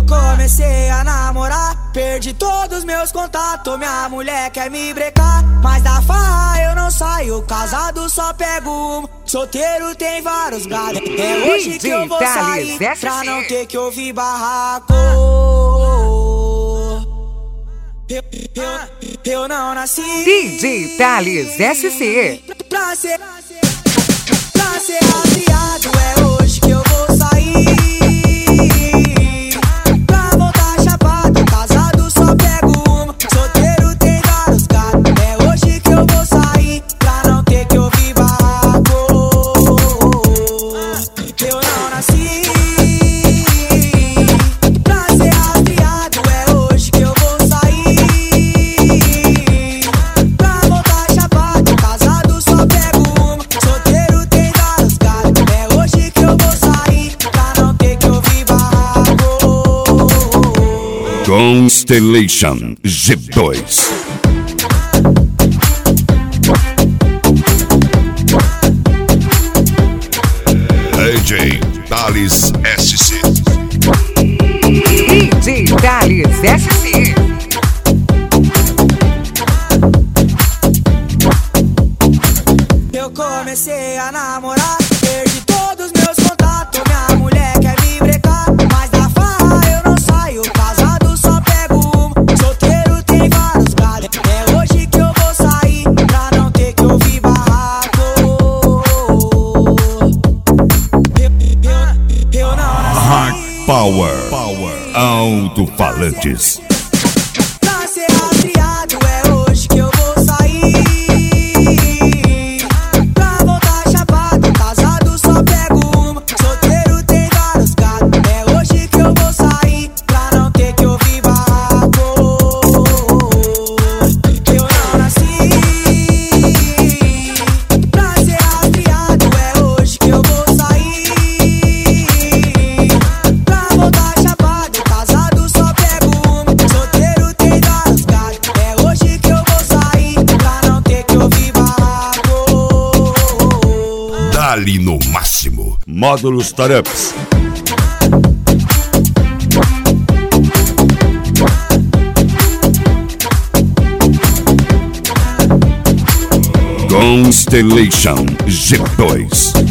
Eu comecei a namorar, perdi todos meus contatos. Minha mulher quer me brecar, mas da farra eu não saio. Casado só pego uma, solteiro tem vários gatos. É hoje que eu vou sair, pra não ter que ouvir barraco. Eu não nasci DJ Thales SC pra ser atriado. É hoje que eu vou sair, pra voltar chapado. Casado só pego uma, solteiro tem vários gatos. É hoje que eu vou sair, pra não ter que ouvir barraco. Eu não nasci pra ser atriado. É hoje que eu vou sair, pra voltar chapado. Casado só pego uma, solteiro tem vários gatos. É hoje que eu vou sair, pra não ter que ouvir barraco. Constellation G2. DJ Thales SC. DJ Thales SC. Eu comecei a namorar, perdi todos meus contatos. Minha mulher quer me brecar, mas da farra eu não saio. Casado só pego uma, solteiro tem vários galhos. É hoje que eu vou sair, pra não ter que ouvir barraco. Eu não nasci Hard Power. Alto-falantes. pra ser atriado. É hoje que eu vou sair, pra voltar chapado. Casado só pego uma, solteiro tem vários gatos. É hoje que eu vou sair, pra não ter que ouvir barraco. Eu não nasci pra ser atriado. É hoje que eu vou sair, pra voltar chapado. Casado só pego uma, solteiro tem vários gatos. É hoje que eu vou sair, pra não ter que ouvir barraco. Dali no máximo. Módulos Startups. Constellation G2.